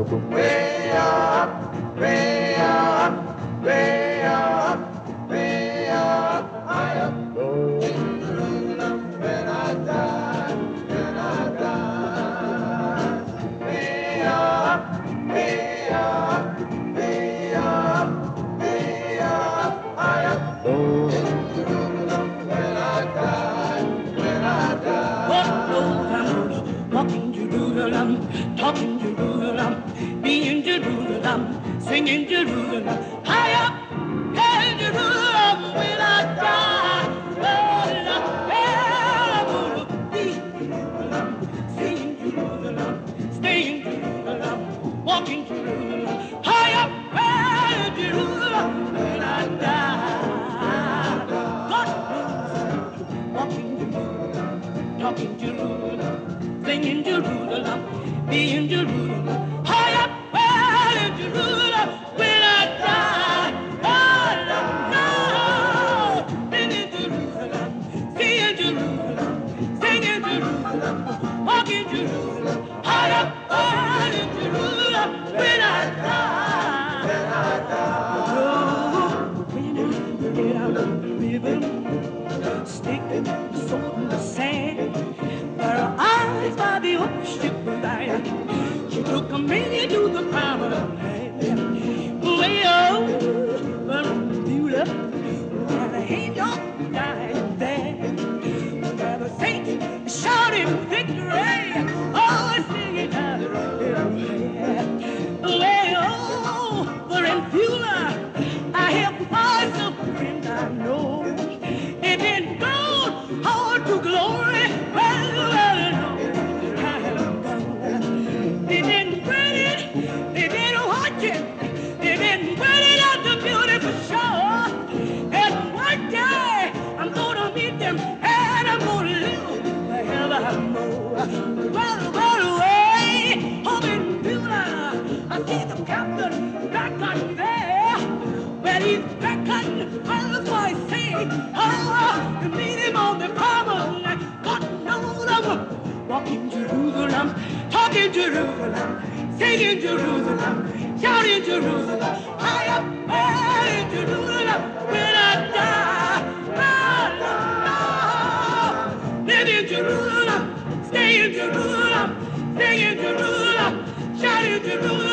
way up, way up, way up, way up, high up. In Jerusalem when I die, when I die. Way up, way up, way up, way up, high up. In Jerusalem when I die, when I die. What knows I'm walking Jerusalem, talking Jerusalem, being Jerusalem, singing Jerusalem, high up in Jerusalem when I die. Well, I'm gonna be Jerusalem, singing Jerusalem, staying Jerusalem, walking Jerusalem, high up in Jerusalem when I die. God knows I'm walking Jerusalem, talking Jerusalem, singing Jerusalem, being Jerusalem, high up well in Jerusalem when I die. Oh, no, living Jerusalem, seeing Jerusalem, singing Jerusalem, walking Jerusalem, high up well in Jerusalem when I die. When I die. Oh, when I get out of the river, sticking the sword in the sand. Her eyes by the ocean light. She took me to the promised land. Way over Beulah, and the angel died there. Where the saints shouting victory, oh, singing hallelujah. Way over in Beulah, I hear voice of friends I know. It didn't go hard to glory. They didn't burn it, they didn't watch it, they didn't burn it out the beautiful shore. And one day I'm gonna meet them and I'm gonna live forever I know. Well away, home in Beulah, I see the captain back on there. Well, he's back on, well, that's why I say, oh, to meet him on the promenade. God knows I'm walking Jerusalem, talking Jerusalem, singing Jerusalem, shouting Jerusalem, high up in Jerusalem when I die. No, live in Jerusalem, stay in Jerusalem, sing in Jerusalem, shout in Jerusalem.